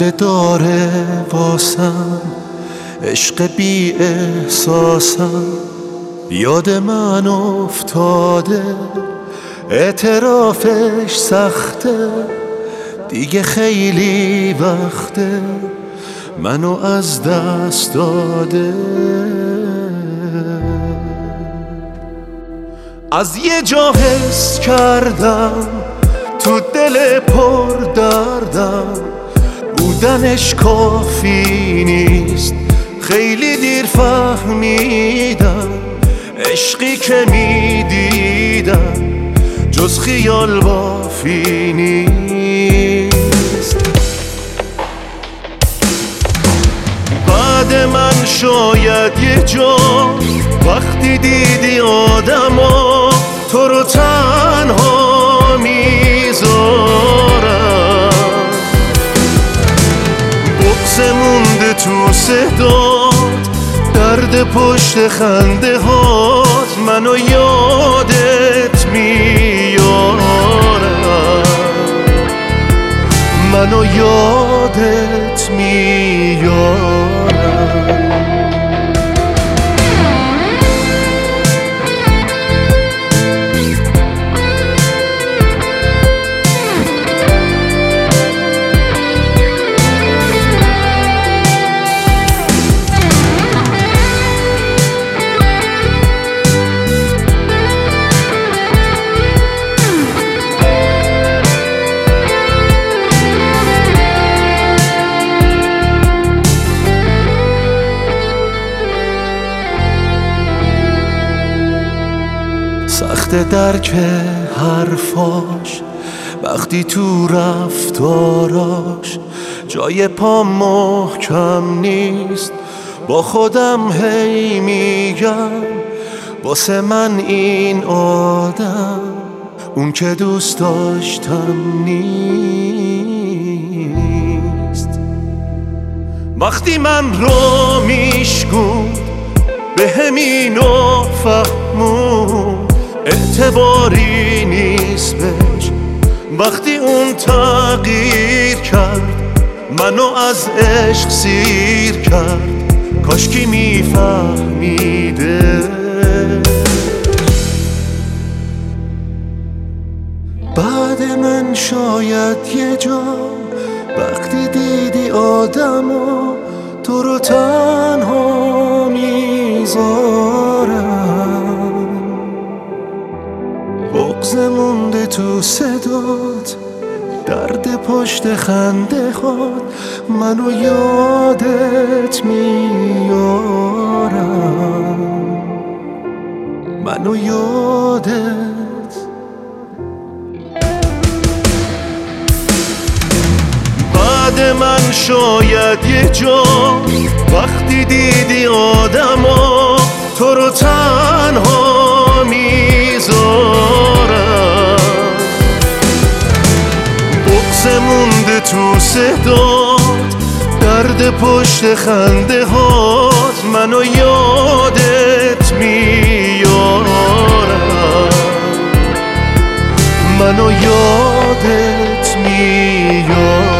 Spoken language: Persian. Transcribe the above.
حمله داره واسم، عشق بی احساسم یاد من افتاده، اعترافش سخته، دیگه خیلی وقته منو از دست داده. از یه جا حس کردم تو دل پر دردم، بودنش کافی نیست، خیلی دیر فهمیدم عشقی که میدیدم جز خیال بافی نیست. بعد من شاید یه جا وقتی دیدی آدما تو رو تنها میذارم، بغض مونده تو صدات، درد پشت خنده هات منو یادت میارم، منو یادت میارم. سخت درک حرفاش وقتی تو رفتاراش جای پا محکم نیست، با خودم هی میگم واسه من این آدم اون که دوست داشتم نیست. وقتی من رو میشکوند به همینو فهمون اعتباری نیست بهش، وقتی اون تغییر کرد منو از عشق سیر کرد، کاشکی میفهمیده. بعد من شاید یه جا وقتی دیدی آدمو تو رو تنها میذارم، بغض مونده تو صدات، درد پشت خنده هات منو یادت میارم، منو یادت. بعد من شاید یه جا وقتی دیدی آدما تو رو تنها میذارم، بغض مونده تو صدات، درد پشت خنده هات منو یادت میارم، منو یادت میارم.